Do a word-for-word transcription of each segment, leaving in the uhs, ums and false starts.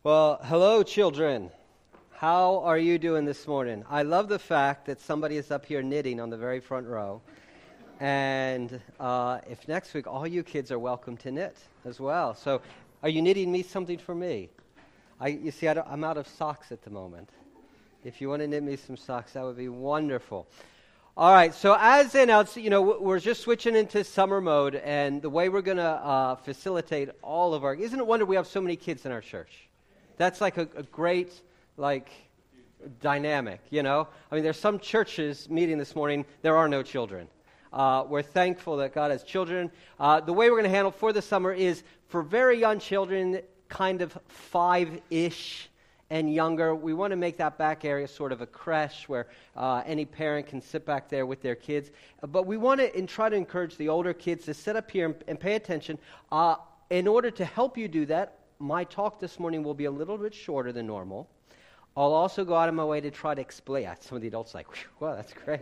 Well, hello, children. How are you doing this morning? I love the fact that somebody is up here knitting on the very front row. And uh, if next week, all you kids are welcome to knit as well. So are you knitting me something for me? I, you see, I don't, I'm out of socks at the moment. If you want to knit me some socks, that would be wonderful. All right, so as in, you know, we're just switching into summer mode, and the way we're going to uh, facilitate all of our, isn't it wonder we have so many kids in our church? That's like a, a great, like, dynamic, you know? I mean, there's some churches meeting this morning, there are no children. Uh, we're thankful that God has children. Uh, the way we're going to handle for the summer is for very young children, kind of five-ish and younger. We want to make that back area sort of a creche where uh, any parent can sit back there with their kids. But we want to and try to encourage the older kids to sit up here and, and pay attention. Uh, in order to help you do that, my talk this morning will be a little bit shorter than normal. I'll also go out of my way to try to explain. Some of the adults are like, wow, that's great.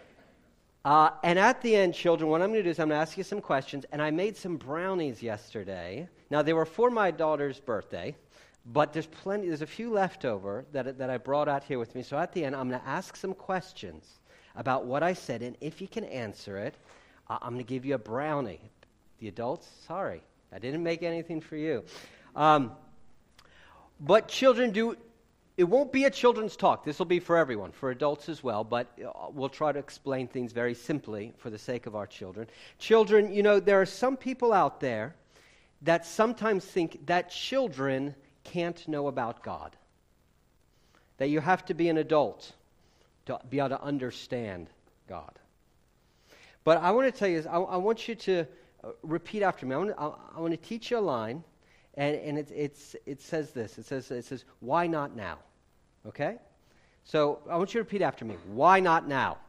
Uh, and at the end, children, what I'm going to do is I'm going to ask you some questions. And I made some brownies yesterday. Now, they were for my daughter's birthday, but there's plenty. There's a few left over that, that I brought out here with me. So at the end, I'm going to ask some questions about what I said. And if you can answer it, uh, I'm going to give you a brownie. The adults, sorry, I didn't make anything for you. Um, but children do, it won't be a children's talk. This will be for everyone, for adults as well, but we'll try to explain things very simply for the sake of our children. Children, you know, there are some people out there that sometimes think that children can't know about God, that you have to be an adult to be able to understand God. But I want to tell you this, I, I want you to uh, repeat after me. I want to, I, I want to teach you a line. And, and it, it's, it says this. It says, it says, why not now? Okay? So I want you to repeat after me. Why not now?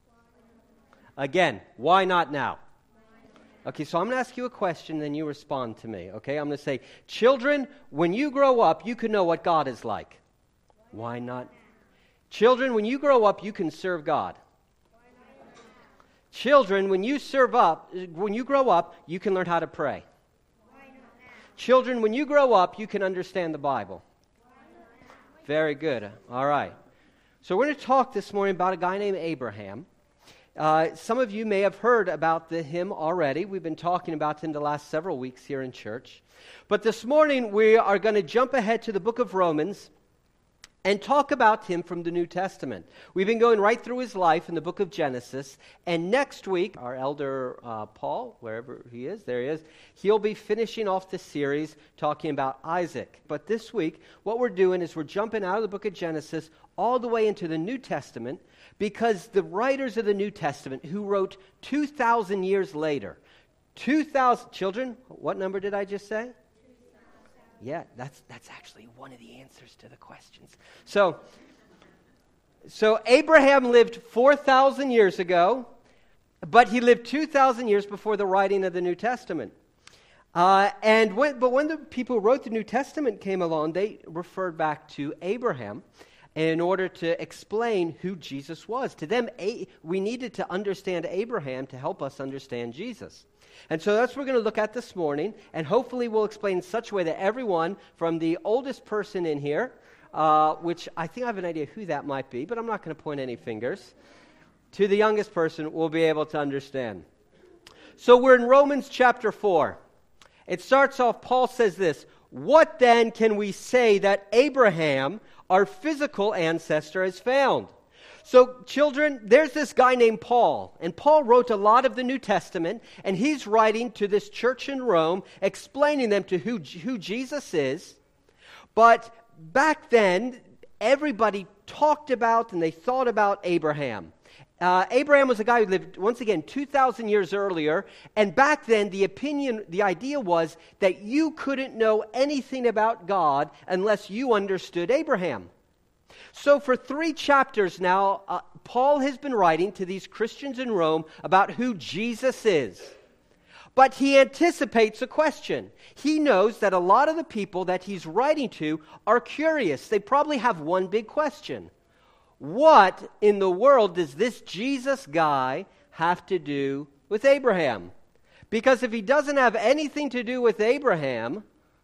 Again, why not now? Okay, so I'm going to ask you a question, then you respond to me. Okay? I'm going to say, children, when you grow up, you can know what God is like. Why not? Children, when you grow up, you can serve God. Children, when you serve up, when you grow up, you can learn how to pray. Children, when you grow up, you can understand the Bible. Very good. All right. So we're going to talk this morning about a guy named Abraham. Uh, some of you may have heard about the, him already. We've been talking about him the last several weeks here in church. But this morning we are going to jump ahead to the book of Romans and talk about him from the New Testament. We've been going right through his life in the book of Genesis, and next week, our elder uh, Paul, wherever he is, there he is, he'll be finishing off the series talking about Isaac. But this week, what we're doing is we're jumping out of the book of Genesis all the way into the New Testament, because the writers of the New Testament, who wrote two thousand years later, two thousand, children, what number did I just say? Yeah, that's that's actually one of the answers to the questions. So, so Abraham lived four thousand years ago, but he lived two thousand years before the writing of the New Testament. Uh, and when, but when the people who wrote the New Testament came along, they referred back to Abraham in order to explain who Jesus was. To them, a, we needed to understand Abraham to help us understand Jesus. And so that's what we're going to look at this morning, and hopefully we'll explain in such a way that everyone, from the oldest person in here, uh, which I think I have an idea who that might be, but I'm not going to point any fingers, to the youngest person will be able to understand. So we're in Romans chapter four. It starts off, Paul says this, "What then can we say that Abraham, our physical ancestor, has found?" So, children, there's this guy named Paul, and Paul wrote a lot of the New Testament, and he's writing to this church in Rome, explaining them to who, who Jesus is. But back then, everybody talked about and they thought about Abraham. Uh, Abraham was a guy who lived, once again, two thousand years earlier, and back then, the opinion, the idea was that you couldn't know anything about God unless you understood Abraham. So for three chapters now, uh, Paul has been writing to these Christians in Rome about who Jesus is. But he anticipates a question. He knows that a lot of the people that he's writing to are curious. They probably have one big question. What in the world does this Jesus guy have to do with Abraham? Because if he doesn't have anything to do with Abraham,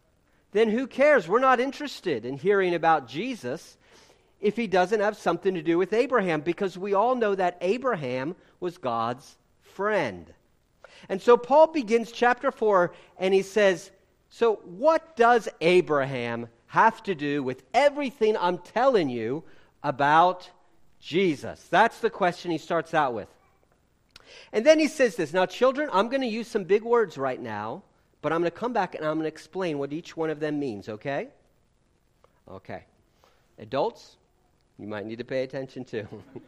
then who cares? We're not interested in hearing about Jesus if he doesn't have something to do with Abraham, because we all know that Abraham was God's friend. And so Paul begins chapter four, and he says, so what does Abraham have to do with everything I'm telling you about Jesus? That's the question he starts out with. And then he says this, now children, I'm going to use some big words right now, but I'm going to come back and I'm going to explain what each one of them means, okay? Okay. Adults, you might need to pay attention too.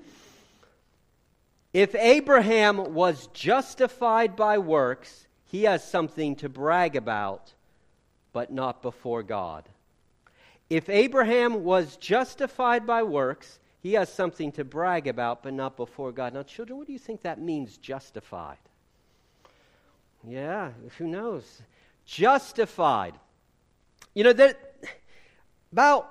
If Abraham was justified by works, he has something to brag about, but not before God. If Abraham was justified by works, he has something to brag about, but not before God. Now, children, what do you think that means, justified? Yeah, who knows? Justified. You know, that about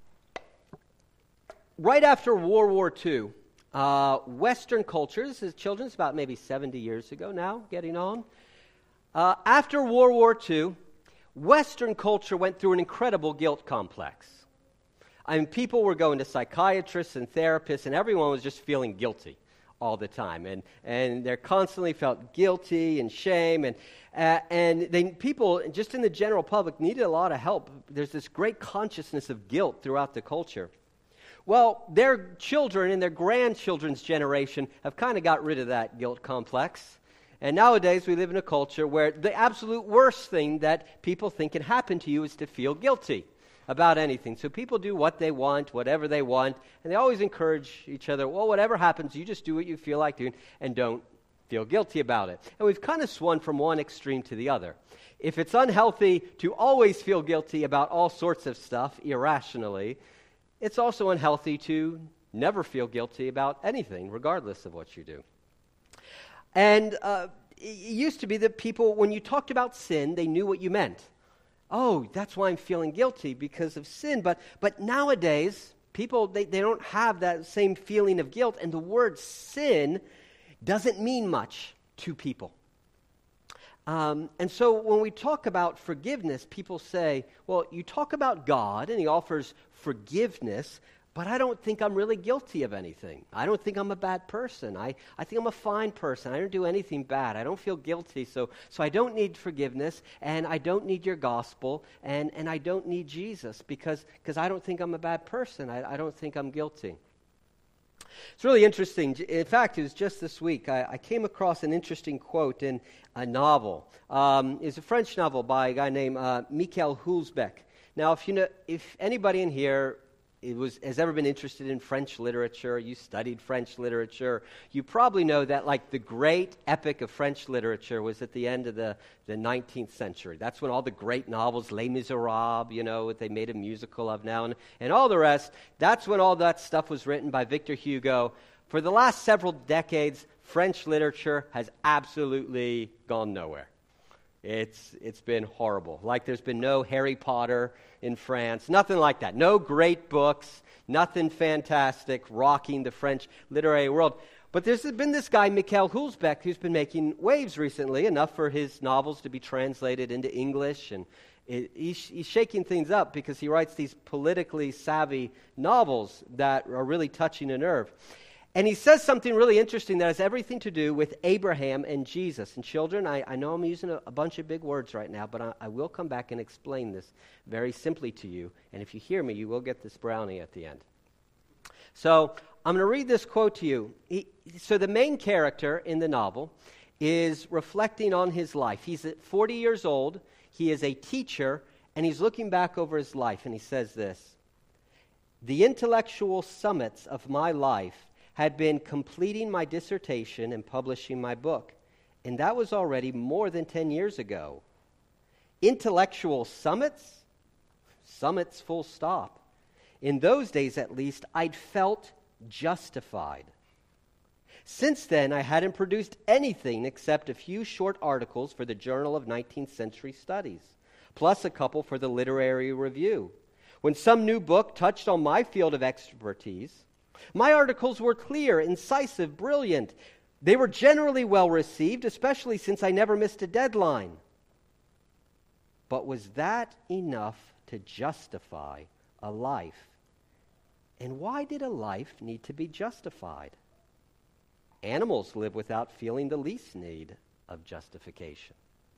right after World War Two, uh, Western cultures, as children, it's about maybe seventy years ago now, getting on. Uh, after World War Two, Western culture went through an incredible guilt complex. I mean, people were going to psychiatrists and therapists, and everyone was just feeling guilty all the time. And and they constantly felt guilty and shame. And uh, and they, people, just in the general public, needed a lot of help. There's this great consciousness of guilt throughout the culture. Well, their children and their grandchildren's generation have kind of got rid of that guilt complex. And nowadays, we live in a culture where the absolute worst thing that people think can happen to you is to feel guilty about anything. So people do what they want, whatever they want, and they always encourage each other, well, whatever happens, you just do what you feel like doing, and don't feel guilty about it. And we've kind of swung from one extreme to the other. If it's unhealthy to always feel guilty about all sorts of stuff irrationally, it's also unhealthy to never feel guilty about anything, regardless of what you do. And uh, it used to be that people, when you talked about sin, they knew what you meant. Oh, that's why I'm feeling guilty, because of sin. But but nowadays, people, they, they don't have that same feeling of guilt, and the word sin doesn't mean much to people. Um, and so when we talk about forgiveness, people say, well, you talk about God, and he offers forgiveness, but I don't think I'm really guilty of anything. I don't think I'm a bad person. I, I think I'm a fine person. I don't do anything bad. I don't feel guilty, so so I don't need forgiveness, and I don't need your gospel, and, and I don't need Jesus, because because I don't think I'm a bad person. I, I don't think I'm guilty. It's really interesting. In fact, it was just this week, I, I came across an interesting quote in a novel. Um, it's a French novel by a guy named uh, Michael Hülsbeck. Now, if you know, if anybody in here It was, has ever been interested in French literature, you studied French literature, you probably know that like the great epic of French literature was at the end of the, the nineteenth century. That's when all the great novels, Les Miserables, you know, what they made a musical of now, and, and all the rest, that's when all that stuff was written by Victor Hugo. For the last several decades, French literature has absolutely gone nowhere. It's it's been horrible. Like there's been no Harry Potter in France, nothing like that. No great books, nothing fantastic rocking the French literary world. But there's been this guy, Michael Hülsbeck, who's been making waves recently, enough for his novels to be translated into English. And it, he's, he's shaking things up because he writes these politically savvy novels that are really touching a nerve. And he says something really interesting that has everything to do with Abraham and Jesus. And children, I, I know I'm using a, a bunch of big words right now, but I, I will come back and explain this very simply to you. And if you hear me, you will get this brownie at the end. So I'm going to read this quote to you. He, so the main character in the novel is reflecting on his life. He's forty years old. He is a teacher, and he's looking back over his life, and he says this: "The intellectual summits of my life had been completing my dissertation and publishing my book, and that was already more than ten years ago. Intellectual summits? Summits full stop. In those days, at least, I'd felt justified. Since then, I hadn't produced anything except a few short articles for the Journal of nineteenth Century Studies, plus a couple for the Literary Review. When some new book touched on my field of expertise, my articles were clear, incisive, brilliant. They were generally well received, especially since I never missed a deadline. But was that enough to justify a life? And why did a life need to be justified? Animals live without feeling the least need of justification.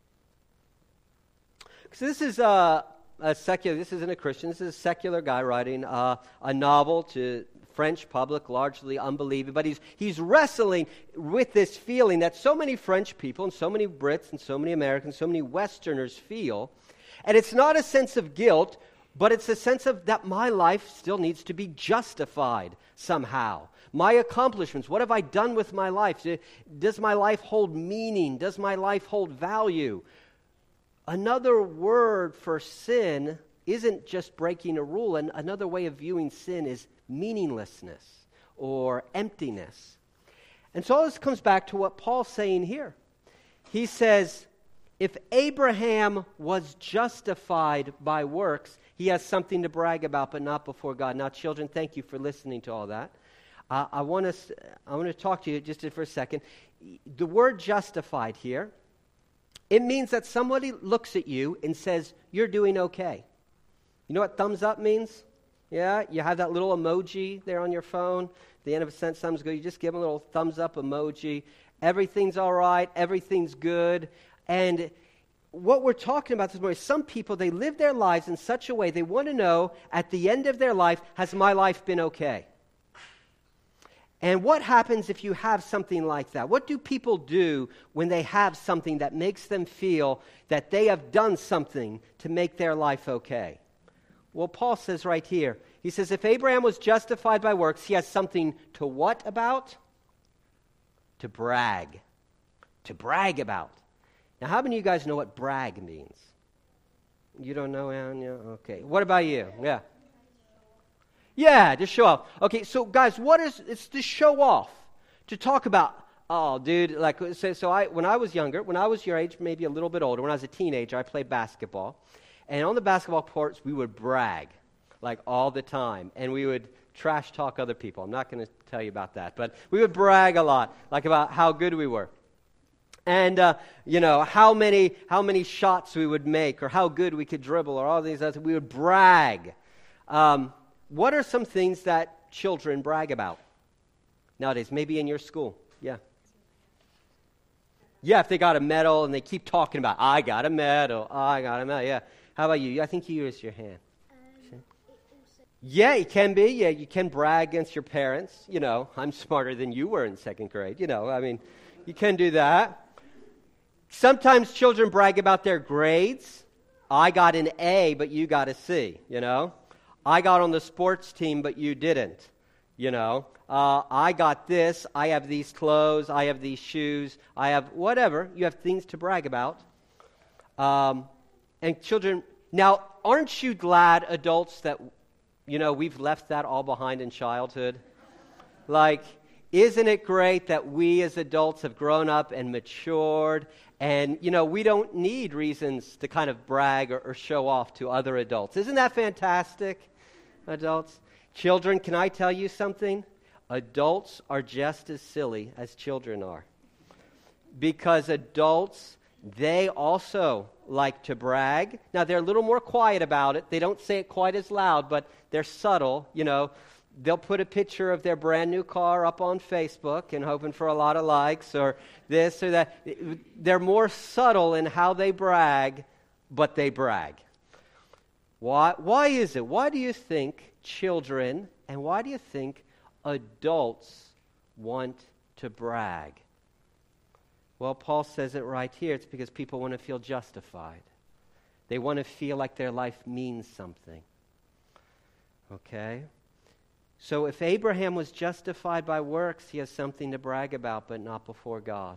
So this is a, a secular, this isn't a Christian, this is a secular guy writing uh, a novel to French public, largely unbelieving, but he's he's wrestling with this feeling that so many French people and so many Brits and so many Americans, so many Westerners feel. And it's not a sense of guilt, but it's a sense of that my life still needs to be justified somehow. My accomplishments, what have I done with my life? Does my life hold meaning? Does my life hold value? Another word for sin isn't just breaking a rule. And another way of viewing sin is meaninglessness or emptiness. And so all this comes back to what Paul's saying here. He says, if Abraham was justified by works, he has something to brag about, but not before God. Now, children, thank you for listening to all that. Uh, I want to I want to talk to you just for a second. The word justified here, it means that somebody looks at you and says, you're doing okay. You know what thumbs up means? Yeah, you have that little emoji there on your phone. At the end of a sentence, thumbs go. You just give them a little thumbs up emoji. Everything's all right. Everything's good. And what we're talking about this morning, some people, they live their lives in such a way, they want to know at the end of their life, has my life been okay? And what happens if you have something like that? What do people do when they have something that makes them feel that they have done something to make their life okay? Well, Paul says right here, he says, if Abraham was justified by works, he has something to what about? To brag. To brag about. Now, how many of you guys know what brag means? You don't know, Anya? Okay. What about you? Yeah. Yeah, to show off. Okay, so guys, what is, it's to show off. To talk about, oh, dude, like, so, so I, when I was younger, when I was your age, maybe a little bit older, when I was a teenager, I played basketball. And on the basketball courts, we would brag, like, all the time. And we would trash talk other people. I'm not going to tell you about that. But we would brag a lot, like about how good we were. And, uh, you know, how many how many shots we would make or how good we could dribble or all these other things. We would brag. Um, what are some things that children brag about nowadays? Maybe in your school. Yeah. Yeah, if they got a medal and they keep talking about, I got a medal, I got a medal. Yeah. How about you? I think you raised your hand. Um, yeah, it can be. Yeah, you can brag against your parents. You know, I'm smarter than you were in second grade. You know, I mean, you can do that. Sometimes children brag about their grades. I got an A, but you got a C, you know. I got on the sports team, but you didn't, you know. Uh, I got this. I have these clothes. I have these shoes. I have whatever. You have things to brag about. Um, and children, now, aren't you glad, adults, that, you know, we've left that all behind in childhood? Like, isn't it great that we as adults have grown up and matured? And, you know, we don't need reasons to kind of brag or, or show off to other adults. Isn't that fantastic, adults? Children, can I tell you something? Adults are just as silly as children are. Because adults, they also like to brag. Now, they're a little more quiet about it. They don't say it quite as loud, but they're subtle, you know. They'll put a picture of their brand new car up on Facebook and hoping for a lot of likes or this or that. They're more subtle in how they brag, but they brag. Why, why is it? Why do you think children and why do you think adults want to brag? Well, Paul says it right here. It's because people want to feel justified. They want to feel like their life means something. Okay? So if Abraham was justified by works, he has something to brag about, but not before God.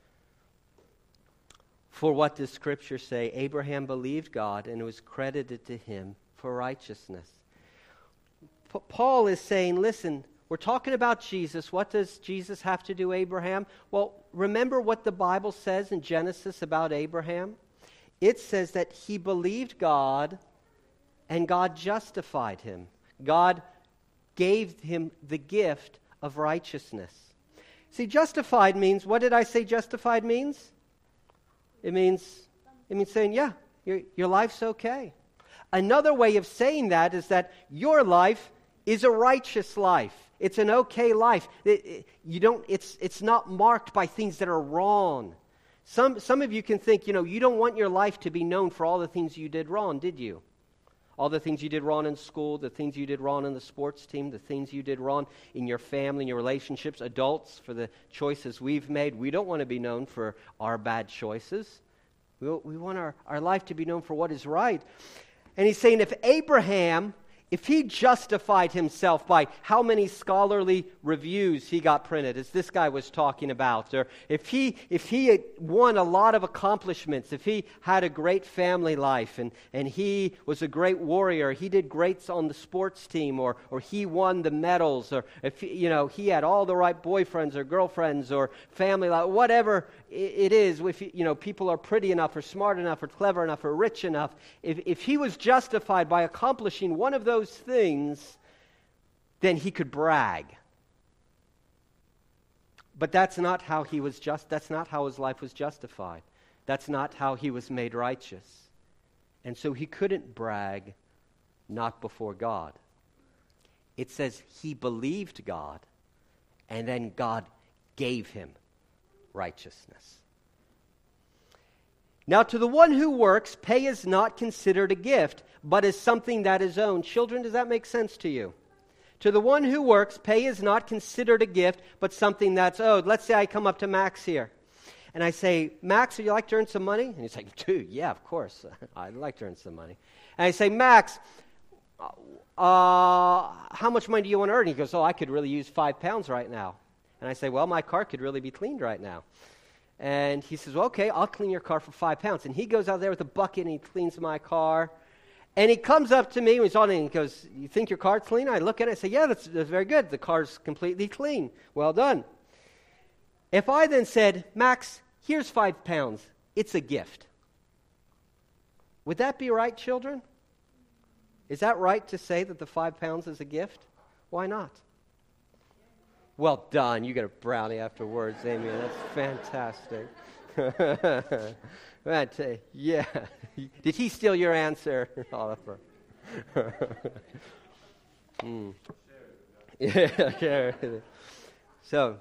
For what does Scripture say? Abraham believed God, and it was credited to him for righteousness. P- Paul is saying, listen, we're talking about Jesus. What does Jesus have to do, Abraham? Well, remember what the Bible says in Genesis about Abraham? It says that he believed God, and God justified him. God gave him the gift of righteousness. See, justified means, what did I say justified means? It means, it means saying, yeah, Your, your life's okay. Another way of saying that is that your life is a righteous life. It's an okay life. It, it, you don't, it's, it's not marked by things that are wrong. Some, some of you can think, you know, you don't want your life to be known for all the things you did wrong, did you? All the things you did wrong in school, the things you did wrong in the sports team, the things you did wrong in your family, in your relationships, adults, for the choices we've made. We don't want to be known for our bad choices. We, we want our, our life to be known for what is right. And he's saying if Abraham, if he justified himself by how many scholarly reviews he got printed, as this guy was talking about, or if he if he had won a lot of accomplishments, if he had a great family life, and, and he was a great warrior, he did greats on the sports team, or or he won the medals, or if he, you know he had all the right boyfriends or girlfriends or family life, whatever it is, if you know people are pretty enough or smart enough or clever enough or rich enough, if if he was justified by accomplishing one of those things, then he could brag. But that's not how he was just that's not how his life was justified. That's not how he was made righteous. And so he couldn't brag, not before God. It says he believed God, and then God gave him righteousness. Now, to the one who works, pay is not considered a gift, but is something that is owned. Children, does that make sense to you? To the one who works, pay is not considered a gift, but something that's owed. Let's say I come up to Max here, and I say, Max, would you like to earn some money? And he's like, dude, yeah, of course. I'd like to earn some money. And I say, Max, uh, how much money do you want to earn? He goes, oh, I could really use five pounds right now. And I say, well, my car could really be cleaned right now. And he says, well, okay, I'll clean your car for five pounds. And he goes out there with a bucket and he cleans my car. And he comes up to me and he's on it and he goes, you think your car's clean? I look at it and say, yeah, that's, that's very good. The car's completely clean. Well done. If I then said, Max, here's five pounds. It's a gift. Would that be right, children? Is that right to say that the five pounds is a gift? Why not? Well done. You get a brownie afterwards, Amy. That's fantastic. But, uh, yeah. Did he steal your answer, Oliver? mm. Yeah, yeah. So,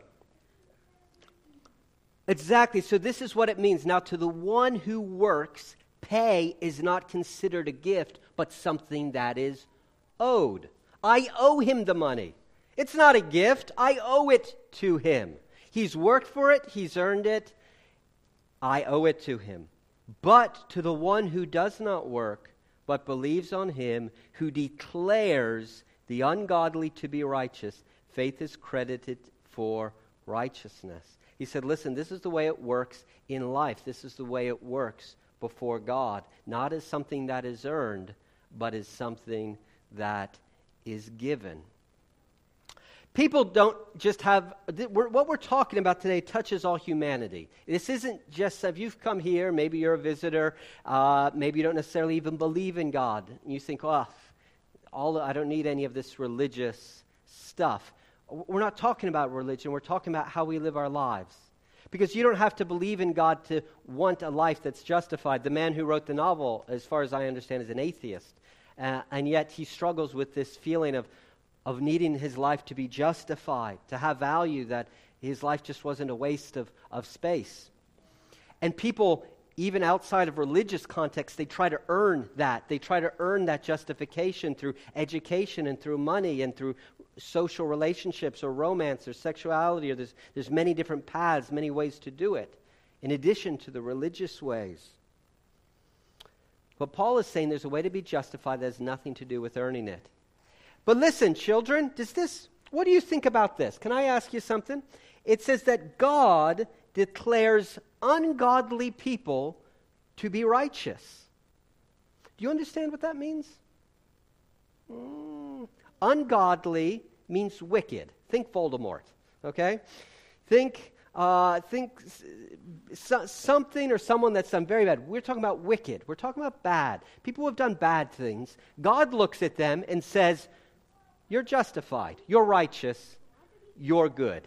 exactly. So this is what it means. Now, to the one who works, pay is not considered a gift, but something that is owed. I owe him the money. It's not a gift. I owe it to him. He's worked for it. He's earned it. I owe it to him. But to the one who does not work, but believes on him who declares the ungodly to be righteous, faith is credited for righteousness. He said, listen, this is the way it works in life. This is the way it works before God. Not as something that is earned, but as something that is given. People don't just have, what we're talking about today touches all humanity. This isn't just, if you've come here, maybe you're a visitor, uh, maybe you don't necessarily even believe in God. And you think, oh, all, I don't need any of this religious stuff. We're not talking about religion, we're talking about how we live our lives. Because you don't have to believe in God to want a life that's justified. The man who wrote the novel, as far as I understand, is an atheist. Uh, and yet he struggles with this feeling of of needing his life to be justified, to have value, that his life just wasn't a waste of, of space. And people, even outside of religious context, they try to earn that. They try to earn that justification through education and through money and through social relationships or romance or sexuality. Or there's, there's many different paths, many ways to do it, in addition to the religious ways. But Paul is saying there's a way to be justified that has nothing to do with earning it. But listen, children, does this, what do you think about this? Can I ask you something? It says that God declares ungodly people to be righteous. Do you understand what that means? Mm. Ungodly means wicked. Think Voldemort, okay? Think, uh, think so, something or someone that's done very bad. We're talking about wicked. We're talking about bad. People who have done bad things. God looks at them and says, you're justified. You're righteous. You're good.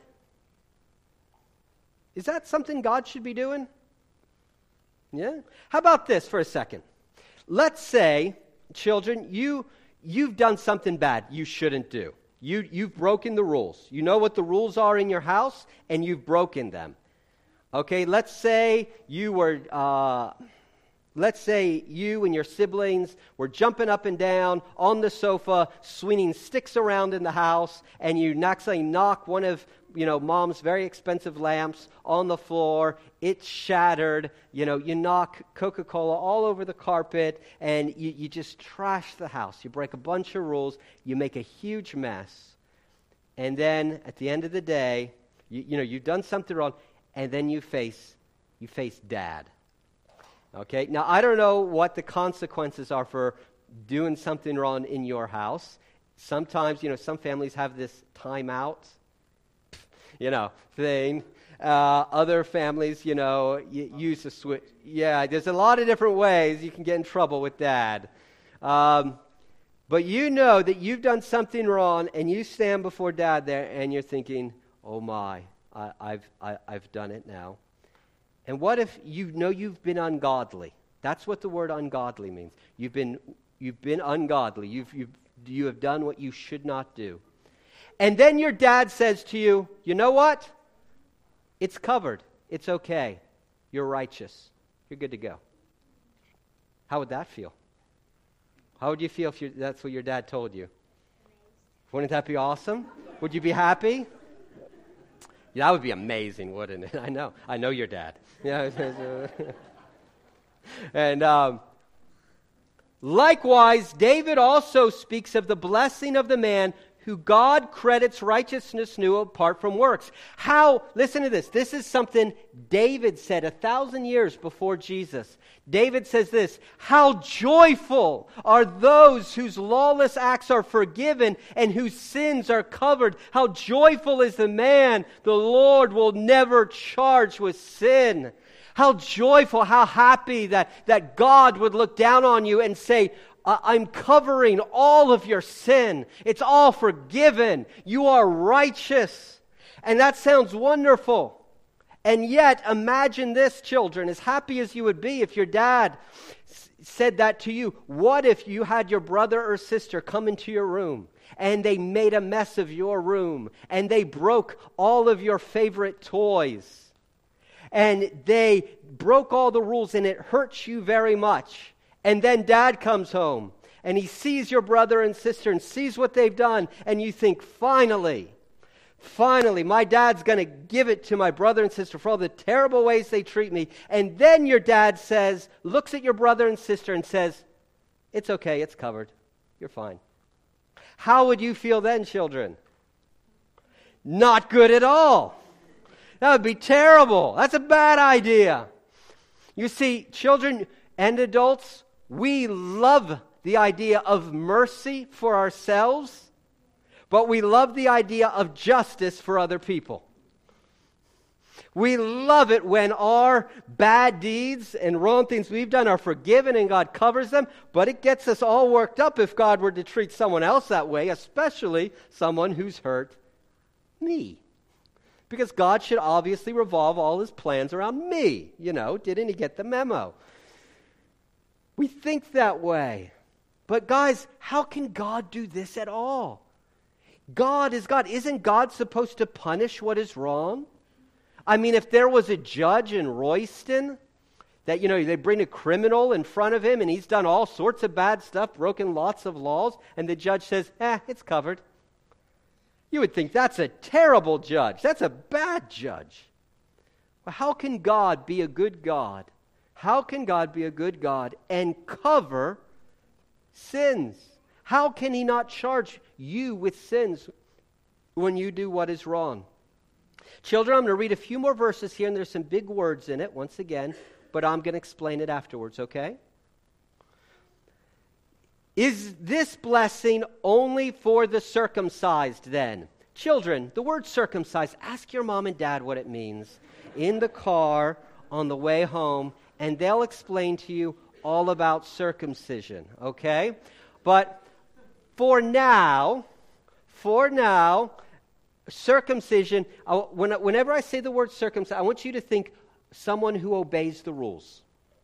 Is that something God should be doing? Yeah? How about this for a second? let's say, children, you, you've done something bad you shouldn't do. You, you've broken the rules. You know what the rules are in your house, and you've broken them. Okay, let's say you were, uh, let's say you and your siblings were jumping up and down on the sofa, swinging sticks around in the house, and you actually knock one of, you know, mom's very expensive lamps on the floor. It's shattered. You know, you knock Coca-Cola all over the carpet, and you, you just trash the house. You break a bunch of rules. You make a huge mess. And then at the end of the day, you, you know, you've done something wrong, and then you face, you face dad. Okay? Now, I don't know what the consequences are for doing something wrong in your house. Sometimes, you know, some families have this timeout, you know, thing. Uh, other families, you know, y- use a switch. Yeah, there's a lot of different ways you can get in trouble with dad. Um, but you know that you've done something wrong, and you stand before dad there, and you're thinking, oh my, I, I've I, I've done it now. And what if you know you've been ungodly? That's what the word ungodly means. You've been you've been ungodly. You've you've you have done what you should not do. And then your dad says to you, you know what? It's covered. It's okay. You're righteous. You're good to go. How would that feel? How would you feel if you, that's what your dad told you? Wouldn't that be awesome? Would you be happy? Yeah, that would be amazing, wouldn't it? I know. I know your dad. Yeah. And um, likewise, David also speaks of the blessing of the man who God credits righteousness new apart from works. How, listen to this, this is something David said a thousand years before Jesus. David says this, how joyful are those whose lawless acts are forgiven and whose sins are covered. How joyful is the man the Lord will never charge with sin. How joyful, how happy that, that God would look down on you and say, I'm covering all of your sin. It's all forgiven. You are righteous. And that sounds wonderful. And yet, imagine this, children, as happy as you would be if your dad s- said that to you. What if you had your brother or sister come into your room and they made a mess of your room and they broke all of your favorite toys and they broke all the rules and it hurts you very much? And then dad comes home, and he sees your brother and sister and sees what they've done, and you think, finally, finally, my dad's going to give it to my brother and sister for all the terrible ways they treat me. And then your dad says, looks at your brother and sister and says, it's okay, it's covered. You're fine. How would you feel then, children? Not good at all. That would be terrible. That's a bad idea. You see, children and adults, we love the idea of mercy for ourselves, but we love the idea of justice for other people. We love it when our bad deeds and wrong things we've done are forgiven and God covers them, but it gets us all worked up if God were to treat someone else that way, especially someone who's hurt me. Because God should obviously revolve all his plans around me. You know, didn't he get the memo? We think that way. But guys, how can God do this at all? God is God. Isn't God supposed to punish what is wrong? I mean, if there was a judge in Royston that, you know, they bring a criminal in front of him and he's done all sorts of bad stuff, broken lots of laws, and the judge says, eh, it's covered. You would think that's a terrible judge. That's a bad judge. Well, how can God be a good God? How can God be a good God and cover sins? How can he not charge you with sins when you do what is wrong? Children, I'm going to read a few more verses here, and there's some big words in it, once again, but I'm going to explain it afterwards, okay? Is this blessing only for the circumcised then? Children, the word circumcised, ask your mom and dad what it means in the car on the way home, and they'll explain to you all about circumcision, okay? But for now, for now, circumcision, uh, when, whenever I say the word circumcision, I want you to think someone who obeys the rules,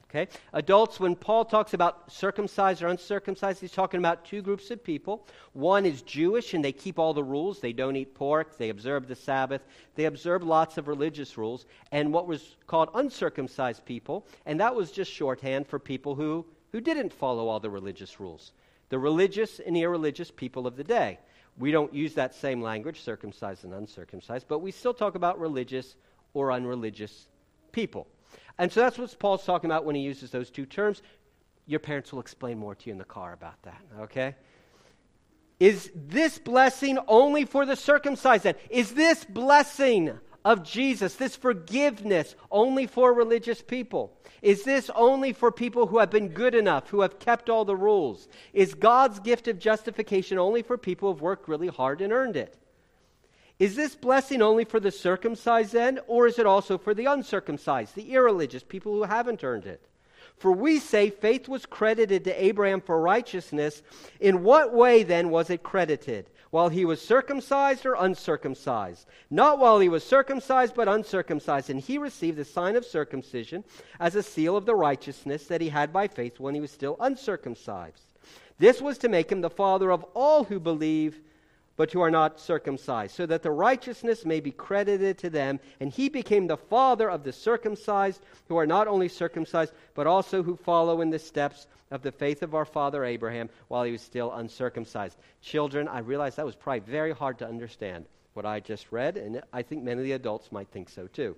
Okay? Adults, when Paul talks about circumcised or uncircumcised, he's talking about two groups of people. One is Jewish, and they keep all the rules. They don't eat pork. They observe the Sabbath. They observe lots of religious rules. And what was called uncircumcised people, and that was just shorthand for people who, who didn't follow all the religious rules. The religious and irreligious people of the day. We don't use that same language, circumcised and uncircumcised, but we still talk about religious or unreligious people. And so that's what Paul's talking about when he uses those two terms. Your parents will explain more to you in the car about that, okay? Is this blessing only for the circumcised then? Is this blessing of Jesus, this forgiveness, only for religious people? Is this only for people who have been good enough, who have kept all the rules? Is God's gift of justification only for people who have worked really hard and earned it? Is this blessing only for the circumcised then, or is it also for the uncircumcised, the irreligious, people who haven't earned it? For we say faith was credited to Abraham for righteousness. In what way then was it credited? While he was circumcised or uncircumcised? Not while he was circumcised, but uncircumcised. And he received the sign of circumcision as a seal of the righteousness that he had by faith when he was still uncircumcised. This was to make him the father of all who believe, but who are not circumcised, so that the righteousness may be credited to them. And he became the father of the circumcised, who are not only circumcised, but also who follow in the steps of the faith of our father Abraham, while he was still uncircumcised. Children, I realize that was probably very hard to understand, what I just read, and I think many of the adults might think so too.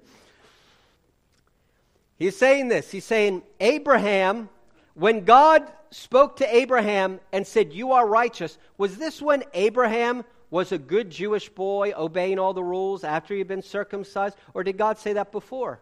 He's saying this, he's saying, Abraham, when God spoke to Abraham and said, you are righteous, was this when Abraham was a good Jewish boy obeying all the rules after he had been circumcised? Or did God say that before?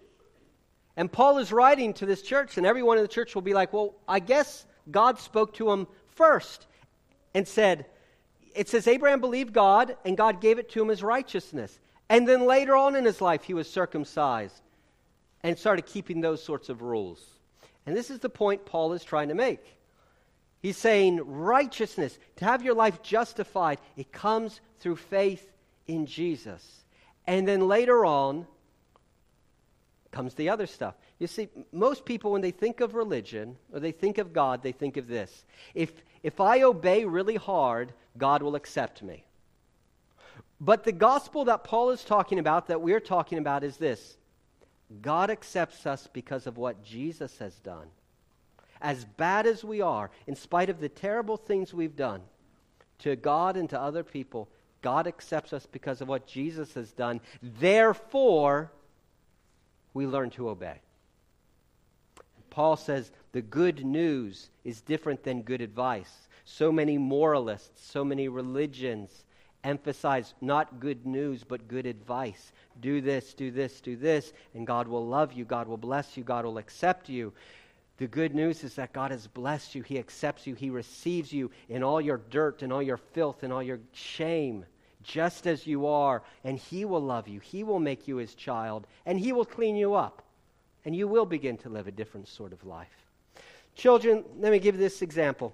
And Paul is writing to this church, and everyone in the church will be like, well, I guess God spoke to him first and said, it says Abraham believed God, and God gave it to him as righteousness. And then later on in his life, he was circumcised and started keeping those sorts of rules. And this is the point Paul is trying to make. He's saying righteousness, to have your life justified, it comes through faith in Jesus. And then later on comes the other stuff. You see, most people, when they think of religion or they think of God, they think of this. If, if I obey really hard, God will accept me. But the gospel that Paul is talking about, that we're talking about, is this. God accepts us because of what Jesus has done. As bad as we are, in spite of the terrible things we've done to God and to other people, God accepts us because of what Jesus has done. Therefore, we learn to obey. Paul says the good news is different than good advice. So many moralists, so many religions emphasize not good news, but good advice. Do this, do this, do this, and God will love you, God will bless you, God will accept you. The good news is that God has blessed you, He accepts you, He receives you in all your dirt and all your filth and all your shame, just as you are, and He will love you, He will make you His child, and He will clean you up, and you will begin to live a different sort of life. Children, let me give you this example.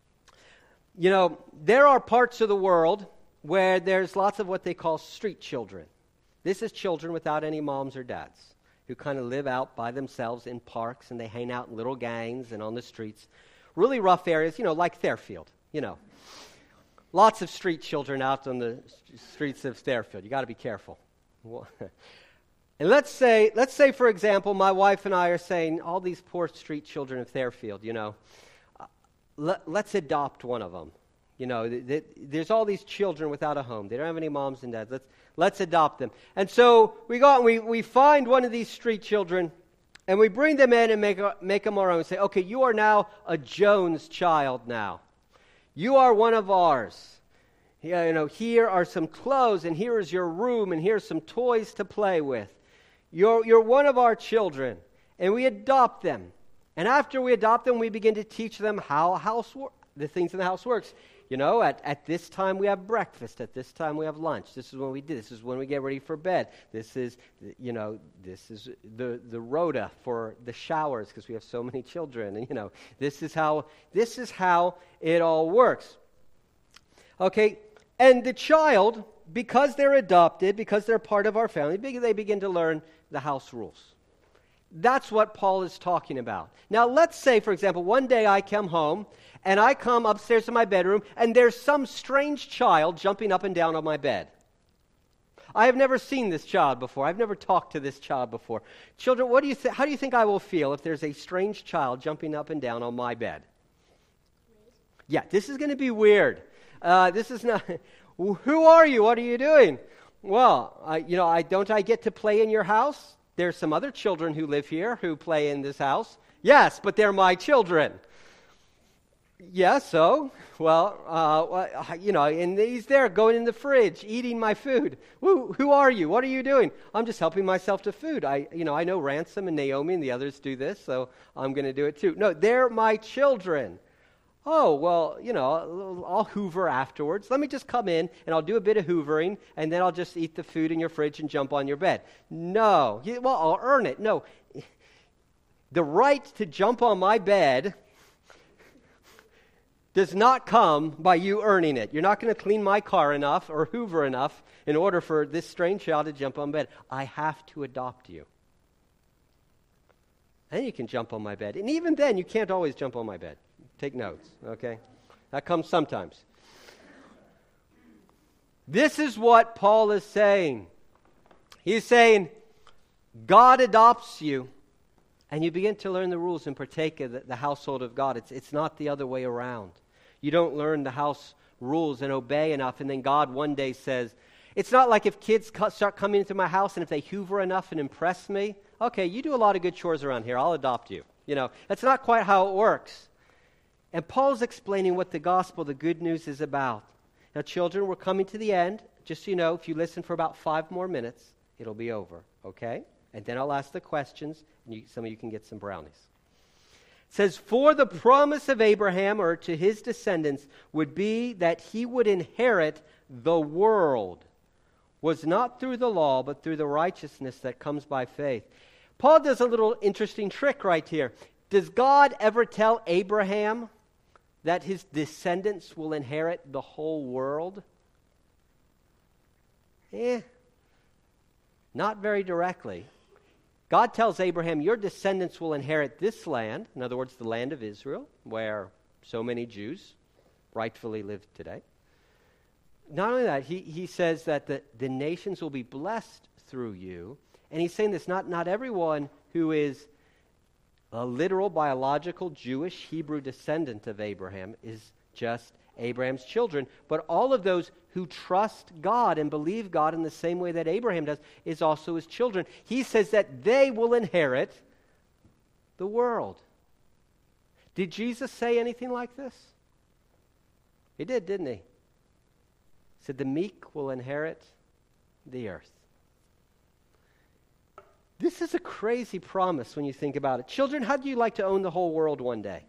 You know, there are parts of the world where there's lots of what they call street children. This is children without any moms or dads who kind of live out by themselves in parks, and they hang out in little gangs and on the streets. Really rough areas, you know, like Fairfield, you know. Lots of street children out on the streets of Fairfield. You got to be careful. And let's say, let's say, for example, my wife and I are saying, all these poor street children of Fairfield, you know, uh, let, let's adopt one of them. You know, th- th- there's all these children without a home. They don't have any moms and dads. Let's let's adopt them. And so we go out and we, we find one of these street children, and we bring them in and make, make them our own. Say, okay, you are now a Jones child now. You are one of ours. Yeah, you know, here are some clothes, and here is your room, and here's some toys to play with. You're, you're one of our children, and we adopt them. And after we adopt them, we begin to teach them how house wor- the things in the house works. You know, at, at this time we have breakfast. At this time we have lunch. This is when we do. This is when we get ready for bed. This is, you know, this is the, the rota for the showers because we have so many children. And, you know, this is how this is how it all works. Okay, and the child, because they're adopted, because they're part of our family, they begin to learn the house rules. That's what Paul is talking about. Now, let's say, for example, one day I come home, and I come upstairs to my bedroom, and there's some strange child jumping up and down on my bed. I have never seen this child before. I've never talked to this child before. Children, what do you th- how do you think I will feel if there's a strange child jumping up and down on my bed? Yeah, this is going to be weird. Uh, this is not... Who are you? What are you doing? Well, I, you know, I don't I get to play in your house? There's some other children who live here who play in this house. Yes, but they're my children. Yeah, so, well, uh, you know, and he's there going in the fridge, eating my food. Who, who are you? What are you doing? I'm just helping myself to food. I, you know, I know Ransom and Naomi and the others do this, so I'm going to do it too. No, they're my children. Oh, well, you know, I'll hoover afterwards. Let me just come in, and I'll do a bit of hoovering, and then I'll just eat the food in your fridge and jump on your bed. No. Well, I'll earn it. No. The right to jump on my bed does not come by you earning it. You're not going to clean my car enough or hoover enough in order for this strange child to jump on bed. I have to adopt you. And you can jump on my bed. And even then, you can't always jump on my bed. Take notes, okay? That comes sometimes. This is what Paul is saying. He's saying, God adopts you, and you begin to learn the rules and partake of the, the household of God. It's, it's not the other way around. You don't learn the house rules and obey enough, and then God one day says, it's not like if kids co- start coming into my house, and if they hoover enough and impress me, okay, you do a lot of good chores around here, I'll adopt you. You know, that's not quite how it works. And Paul's explaining what the gospel, the good news, is about. Now, children, we're coming to the end. Just so you know, if you listen for about five more minutes, it'll be over, okay? And then I'll ask the questions, and you, some of you can get some brownies. It says, for the promise of Abraham, or to his descendants, would be that he would inherit the world, was not through the law, but through the righteousness that comes by faith. Paul does a little interesting trick right here. Does God ever tell Abraham that his descendants will inherit the whole world? Eh, not very directly. God tells Abraham, your descendants will inherit this land, in other words, the land of Israel, where so many Jews rightfully live today. Not only that, he, he says that the, the nations will be blessed through you. And he's saying this, not, not everyone who is a literal, biological, Jewish, Hebrew descendant of Abraham is just Abraham's children, but all of those who trust God and believe God in the same way that Abraham does is also his children. He says that they will inherit the world. Did Jesus say anything like this? He did, didn't he? He said the meek will inherit the earth. This is a crazy promise when you think about it. Children, how do you like to own the whole world one day?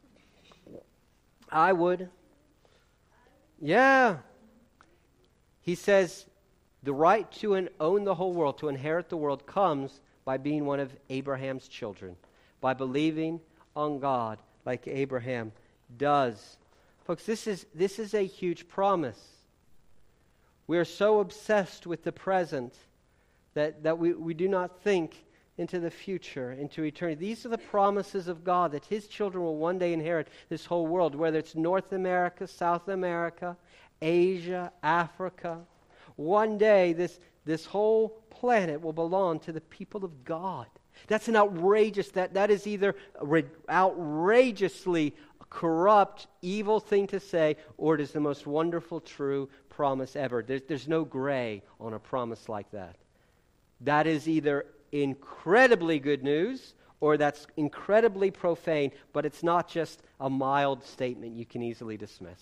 I would. Yeah. He says the right to an, own the whole world, to inherit the world, comes by being one of Abraham's children, by believing on God like Abraham does. Folks, this is, this is a huge promise. We are so obsessed with the present that, that we, we do not think into the future, into eternity. These are the promises of God, that his children will one day inherit this whole world, whether it's North America, South America, Asia, Africa. One day, this, this whole planet will belong to the people of God. That's an outrageous, that, that is either re- outrageously corrupt, evil thing to say, or it is the most wonderful, true promise ever. There's, there's no gray on a promise like that. That is either incredibly good news or that's incredibly profane, but it's not just a mild statement you can easily dismiss.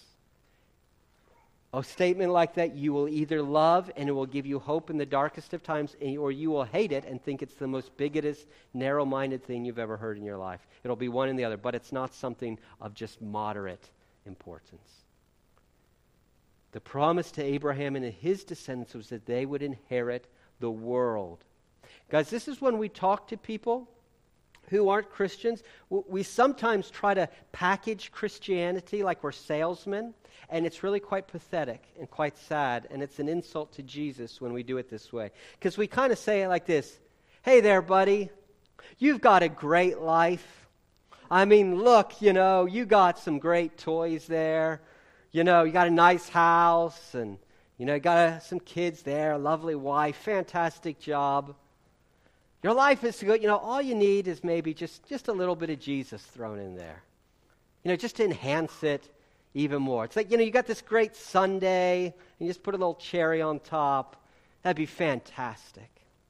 A statement like that you will either love and it will give you hope in the darkest of times, or you will hate it and think it's the most bigoted, narrow-minded thing you've ever heard in your life. It'll be one and the other, but it's not something of just moderate importance. The promise to Abraham and his descendants was that they would inherit the world. Guys, this is when we talk to people who aren't Christians. We sometimes try to package Christianity like we're salesmen, and it's really quite pathetic and quite sad, and it's an insult to Jesus when we do it this way. Because we kind of say it like this: hey there, buddy, You've got a great life. I mean, look, you know, you got some great toys there. You know, you got a nice house and, you know, you got uh, some kids there, a lovely wife, fantastic job. Your life is good. You know, all you need is maybe just, just a little bit of Jesus thrown in there. You know, just to enhance it even more. It's like, you know, you got this great sundae, and you just put a little cherry on top. That'd be fantastic.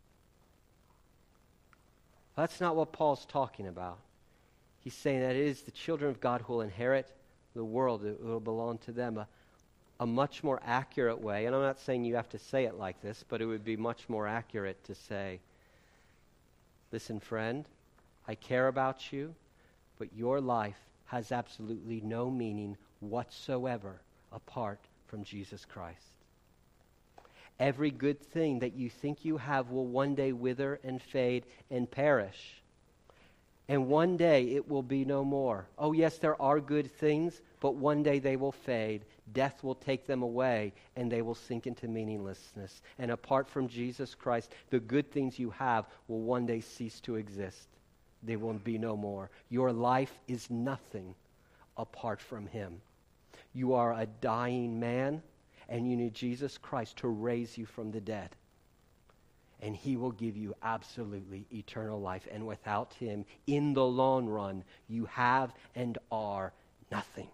That's not what Paul's talking about. He's saying that it is the children of God who will inherit the world. It will belong to them. A, a much more accurate way, and I'm not saying you have to say it like this, but it would be much more accurate to say, listen, friend, I care about you, but your life has absolutely no meaning whatsoever apart from Jesus Christ. Every good thing that you think you have will one day wither and fade and perish. And one day it will be no more. Oh yes, there are good things, but one day they will fade. Death will take them away, and they will sink into meaninglessness. And apart from Jesus Christ, the good things you have will one day cease to exist. They will be no more. Your life is nothing apart from Him. You are a dying man, and you need Jesus Christ to raise you from the dead. And He will give you absolutely eternal life. And without Him, in the long run, you have and are nothing.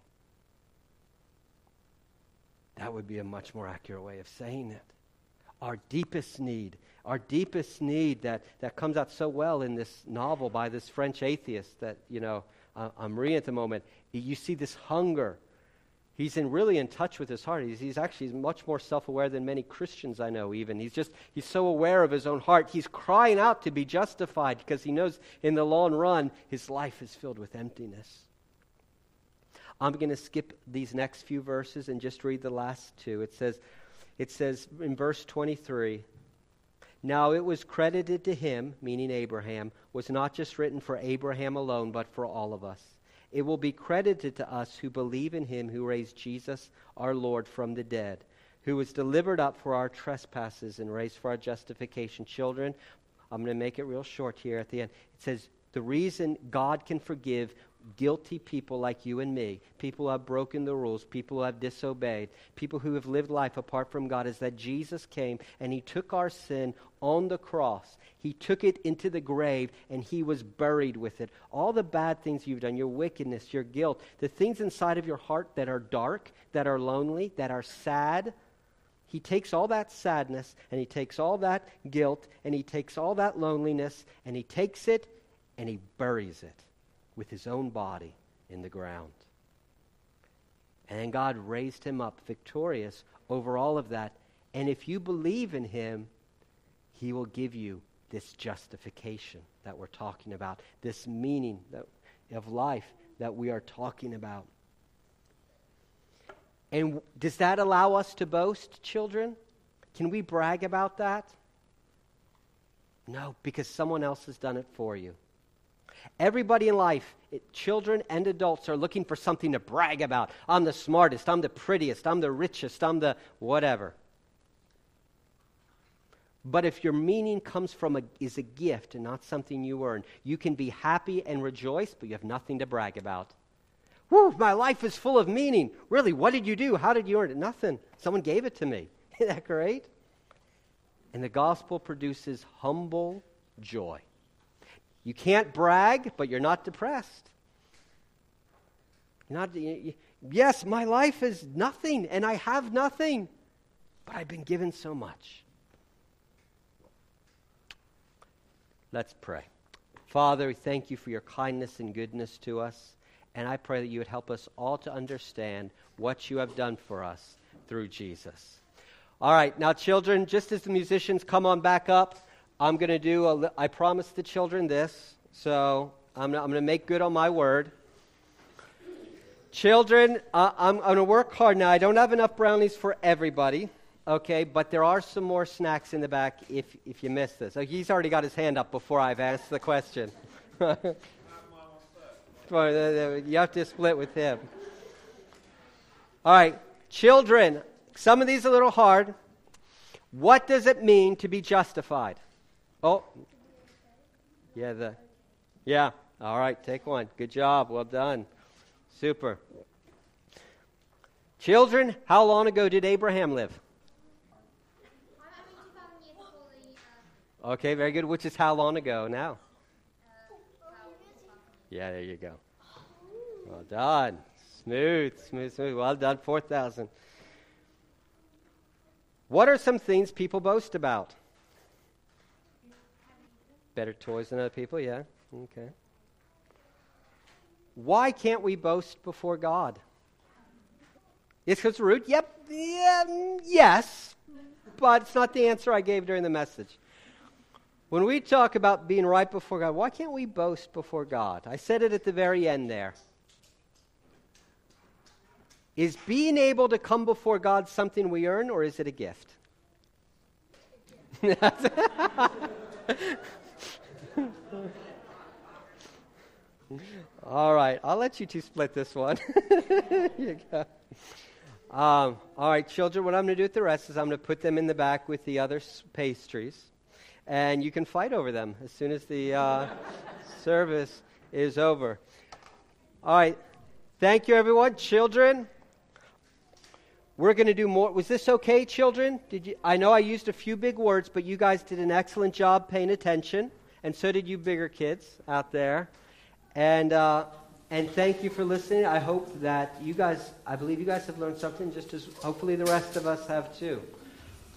That would be a much more accurate way of saying it. Our deepest need, our deepest need that, that comes out so well in this novel by this French atheist that, you know, uh, I'm reading at the moment. You see this hunger. He's in really in touch with his heart. He's, he's actually much more self-aware than many Christians I know even. He's just, he's so aware of his own heart. He's crying out to be justified because he knows in the long run his life is filled with emptiness. I'm going to skip these next few verses and just read the last two. It says, it says in verse twenty-three, now it was credited to him, meaning Abraham, was not just written for Abraham alone, but for all of us. It will be credited to us who believe in Him who raised Jesus, our Lord, from the dead, who was delivered up for our trespasses and raised for our justification. Children, I'm going to make it real short here at the end. It says, the reason God can forgive guilty people like you and me, people who have broken the rules, people who have disobeyed, people who have lived life apart from God, is that Jesus came and He took our sin on the cross. He took it into the grave and He was buried with it. All the bad things you've done, your wickedness, your guilt, the things inside of your heart that are dark, that are lonely, that are sad, He takes all that sadness and He takes all that guilt and He takes all that loneliness and He takes it and He buries it with His own body in the ground. And God raised Him up victorious over all of that. And if you believe in Him, He will give you this justification that we're talking about, this meaning that, of life that we are talking about. And does that allow us to boast, children? Can we brag about that? No, because someone else has done it for you. Everybody in life, it, children and adults, are looking for something to brag about. I'm the smartest, I'm the prettiest, I'm the richest, I'm the whatever. But if your meaning comes from a, is a gift and not something you earn, you can be happy and rejoice, but you have nothing to brag about. Woo, my life is full of meaning. Really, what did you do? How did you earn it? Nothing. Someone gave it to me. Isn't that great? And the gospel produces humble joy. You can't brag, but you're not depressed. You're not, you, you, yes, my life is nothing, and I have nothing, but I've been given so much. Let's pray. Father, we thank You for Your kindness and goodness to us, and I pray that You would help us all to understand what You have done for us through Jesus. All right, now children, just as the musicians come on back up, I'm going to do, a, I promised the children this, so I'm, I'm going to make good on my word. Children, uh, I'm, I'm going to work hard now. I don't have enough brownies for everybody, okay, but there are some more snacks in the back if, if you missed this. Oh, he's already got his hand up before I've asked the question. You have to split with him. All right, children, some of these are a little hard. What does it mean to be justified? Oh, yeah, the Yeah. All right, take one. Good job. Well done. Super. Children, how long ago did Abraham live? Okay, very good. Which is how long ago now? Yeah, there you go. Well done. Smooth, smooth, smooth. Well done. four thousand. What are some things people boast about? Better toys than other people, yeah. Okay. Why can't we boast before God? It's because we're rude? Yep. Yeah, yes. But it's not the answer I gave during the message. When we talk about being right before God, why can't we boast before God? I said it at the very end there. Is being able to come before God something we earn, or is it a gift? All right, I'll let you two split this one. Here you go. Um, all right, children, what I'm going to do with the rest is I'm going to put them in the back with the other s- pastries, and you can fight over them as soon as the uh, service is over. All right, thank you, everyone. Children, we're going to do more. Was this okay, children? Did you? I know I used a few big words, but you guys did an excellent job paying attention, and so did you bigger kids out there. And uh, and thank you for listening. I hope that you guys, I believe you guys have learned something, just as hopefully the rest of us have too.